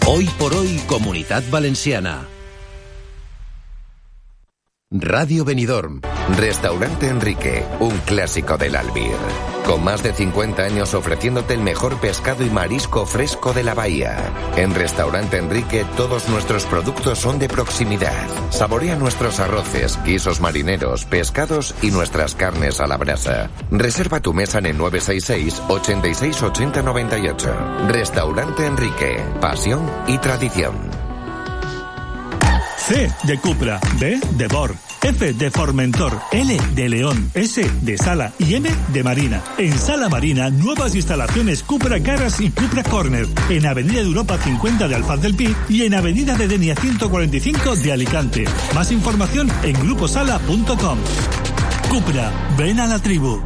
Hoy por hoy, Comunitat Valenciana. Radio Benidorm. Restaurante Enrique, un clásico del Albir. Con más de 50 años ofreciéndote el mejor pescado y marisco fresco de la bahía. En Restaurante Enrique todos nuestros productos son de proximidad. Saborea nuestros arroces, guisos marineros, pescados y nuestras carnes a la brasa. Reserva tu mesa en el 966 86 80 98. Restaurante Enrique, pasión y tradición. C de Cupra, B de Bor, F de Formentor, L de León, S de Sala y M de Marina. En Sala Marina, nuevas instalaciones Cupra Garage y Cupra Corner. En Avenida de Europa 50 de Alfaz del Pi y en Avenida de Denia 145 de Alicante. Más información en gruposala.com. Cupra, ven a la tribu.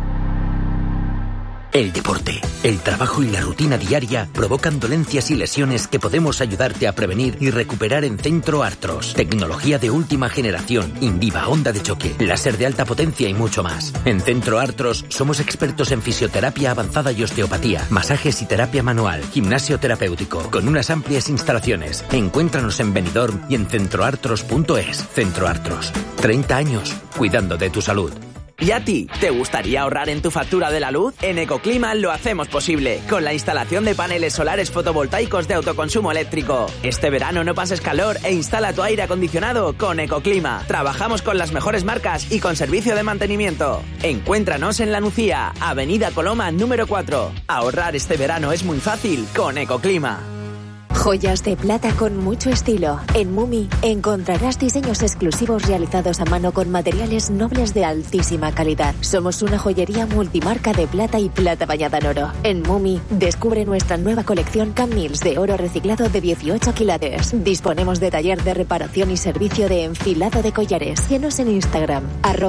El deporte, el trabajo y la rutina diaria provocan dolencias y lesiones que podemos ayudarte a prevenir y recuperar en Centro Artros. Tecnología de última generación, Indiva, onda de choque, láser de alta potencia y mucho más. En Centro Artros somos expertos en fisioterapia avanzada y osteopatía, masajes y terapia manual, gimnasio terapéutico, con unas amplias instalaciones. Encuéntranos en Benidorm y en centroartros.es. Centro Artros, 30 años cuidando de tu salud. ¿Y a ti? ¿Te gustaría ahorrar en tu factura de la luz? En Ecoclima lo hacemos posible, con la instalación de paneles solares fotovoltaicos de autoconsumo eléctrico. Este verano no pases calor e instala tu aire acondicionado con Ecoclima. Trabajamos con las mejores marcas y con servicio de mantenimiento. Encuéntranos en La Nucía, Avenida Coloma número 4. Ahorrar este verano es muy fácil con Ecoclima. Joyas de plata con mucho estilo. En Mumi encontrarás diseños exclusivos realizados a mano con materiales nobles de altísima calidad. Somos una joyería multimarca de plata y plata bañada en oro. En Mumi descubre nuestra nueva colección Camils de oro reciclado de 18 quilates. Disponemos de taller de reparación y servicio de enfilado de collares. Síguenos en Instagram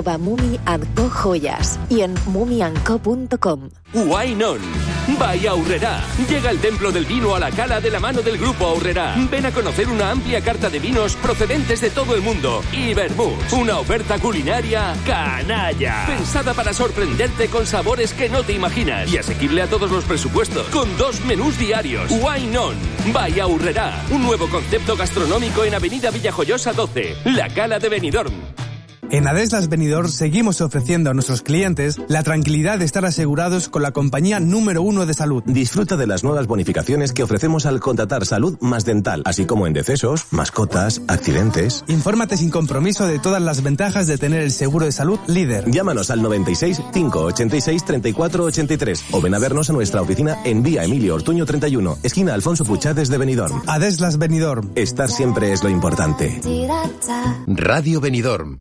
@mumi&co-joyas y en mumiandco.com. Wine On. By Aurrerá. Llega el templo del vino a la cala de la mano del Grupo Aurrerá. Ven a conocer una amplia carta de vinos procedentes de todo el mundo. Y vermouths. Una oferta culinaria canalla. Pensada para sorprenderte con sabores que no te imaginas. Y asequible a todos los presupuestos. Con 2 menús diarios. Wine On. By Aurrerá. Un nuevo concepto gastronómico en Avenida Villajoyosa 12. La Cala de Benidorm. En Adeslas Benidorm seguimos ofreciendo a nuestros clientes la tranquilidad de estar asegurados con la compañía número 1 de salud. Disfruta de las nuevas bonificaciones que ofrecemos al contratar salud más dental, así como en decesos, mascotas, accidentes. Infórmate sin compromiso de todas las ventajas de tener el seguro de salud líder. Llámanos al 96 586 34 83 o ven a vernos a nuestra oficina en Vía Emilio Ortuño 31, esquina Alfonso Puchades de Benidorm. Adeslas Benidorm. Estar siempre es lo importante. Radio Benidorm.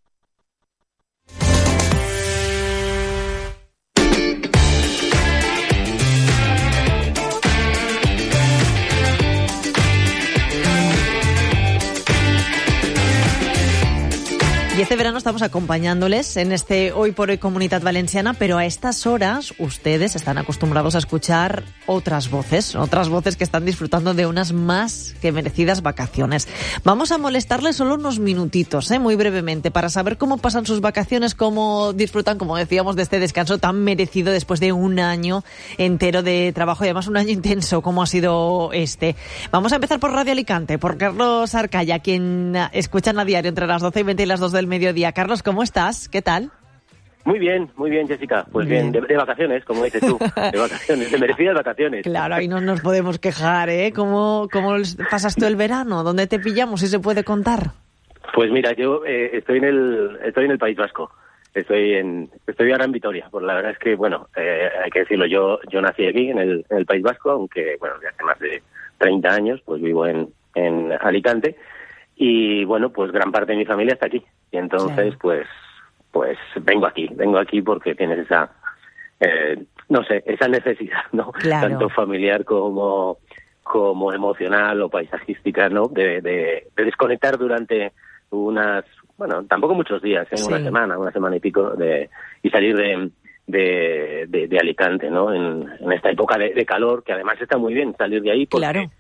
Y este verano estamos acompañándoles en este Hoy por Hoy Comunitat Valenciana, pero a estas horas ustedes están acostumbrados a escuchar otras voces que están disfrutando de unas más que merecidas vacaciones. Vamos a molestarles solo unos minutitos, muy brevemente, para saber cómo pasan sus vacaciones, cómo disfrutan, como decíamos, de este descanso tan merecido después de un año entero de trabajo y además un año intenso como ha sido este. Vamos a empezar por Radio Alicante, por Carlos Arcaya, quien escuchan a diario entre las 12 y 20 y las 2 del mediodía. Carlos, ¿cómo estás? ¿Qué tal? Muy bien, Jessica. Pues bien, de vacaciones, como dices tú. De vacaciones, de merecidas vacaciones. Claro, ahí no nos podemos quejar, ¿eh? ¿Cómo pasas tú el verano? ¿Dónde te pillamos, si se puede contar? Pues mira, yo estoy en el País Vasco. Estoy ahora en Vitoria. Pues la verdad es que, bueno, hay que decirlo, yo nací aquí, en el País Vasco, aunque, bueno, ya hace más de 30 años, pues vivo en Alicante. Y bueno, pues gran parte de mi familia está aquí. Y entonces, claro, pues vengo aquí porque tienes esa, esa necesidad, ¿no? Claro. Tanto familiar como emocional o paisajística, ¿no? De desconectar durante tampoco muchos días, sí, una semana y pico, y salir de Alicante, ¿no? En esta época de calor, que además está muy bien salir de ahí porque, claro,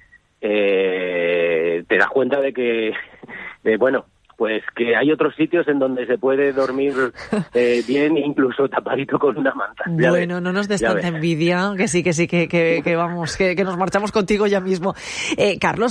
te das cuenta de que, pues que hay otros sitios en donde se puede dormir bien, incluso tapadito con una manta. Bueno, no nos des tanta envidia, que sí, que vamos, que nos marchamos contigo ya mismo. Carlos,